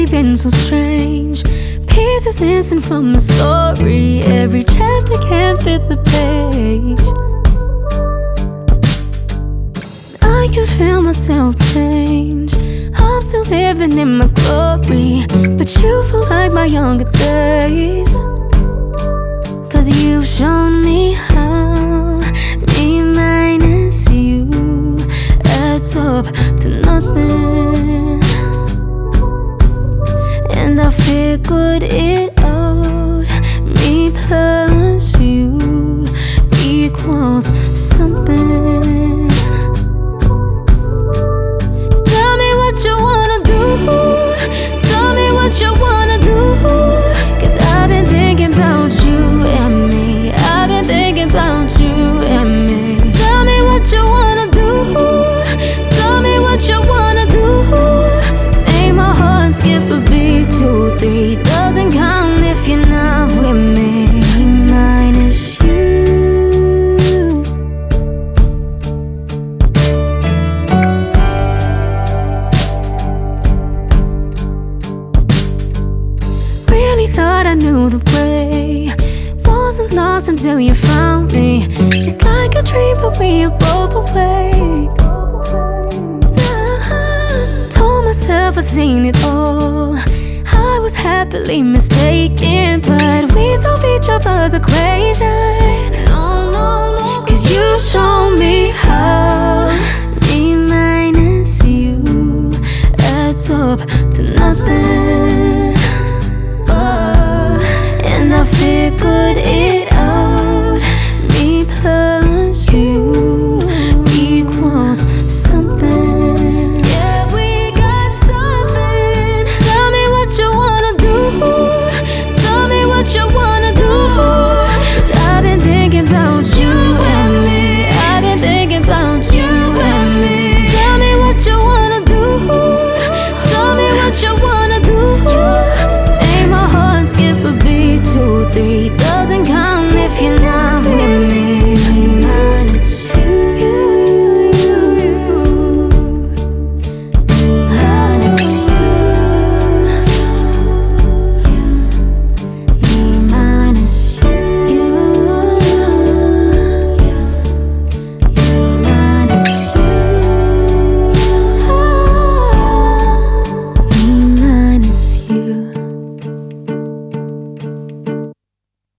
lately been so strange. Pieces missing from the story. Every chapter can't fit the page. I can feel myself change. I'm still living in my glory, but you feel like my younger days. 'Cause you've shown me how me minus you adds up to nothing. And I figured it out. Me plus you equals something. Tell me what you wanna do. Tell me what you wanna do. 'Cause I've been thinking about you and me. I've been thinking about you and me. Tell me what you wanna do. Tell me what you wanna do. Make my heart skip a beat. 2, 3 doesn't count if you're not with me. Minus you. Really thought I knew the way. Wasn't lost until you found me. It's like a dream, but we are both awake. Told myself I'd seen it all. I was happily mistaken, but we solve each other's equation. No, no, no. 'Cause you show me how me minus you adds up to nothing.